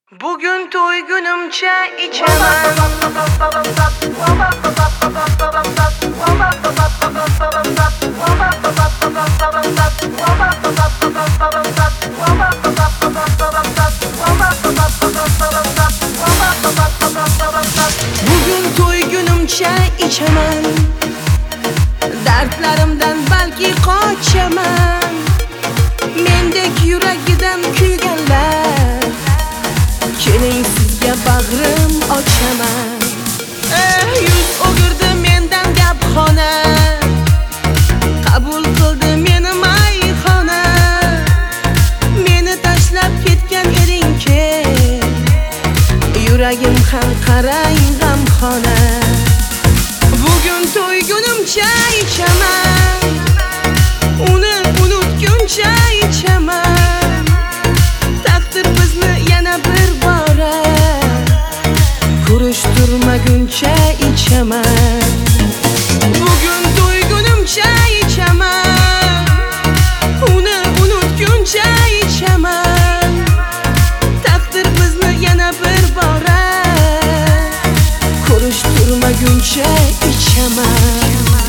Bugün toy günümçe içemem. Bugün toy günümçe içemem. Dertlerimden belki kaçamam. Mendek yüreğinden kuyganlar, keling sizga bag'rim ochaman. Yuz o'girdi mendan gapxona, qabul qildi meni mayxona. Meni tashlab ketgan eding-ki, yuragim ham qarang g'amxona. Bugun to'y kunimcha ichaman, uni unutguncha ichaman. Taqdir bizni yana bir bora ko'rishtirmaguncha ichaman. Bugun to'y kunimcha ichaman, uni unutguncha ichaman. Taqdir bizni yana bir bora ko'rishtirmaguncha ichaman.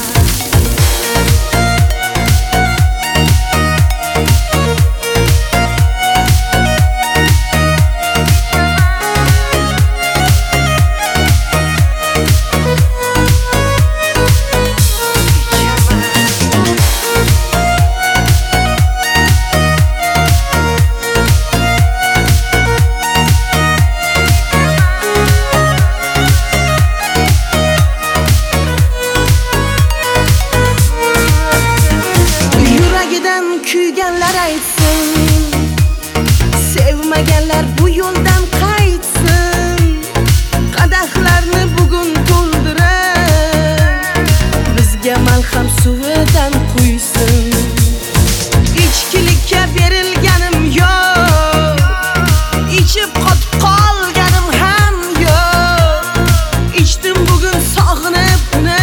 Kuyganlar aytsin, sevmaganlar bu yo'ldan qaytsin. Qadahlarni bugun to'ldirib, bizga malham suvidan quysin. Ichkilikka berilganim yo'q, ichib qotib qolganim ham yo'q. Ichdim bugun sog'inib uni,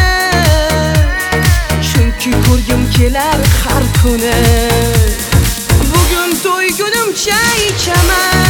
chunki ko'rgim kelar har kuni. Bugun to'y kunimcha ichaman,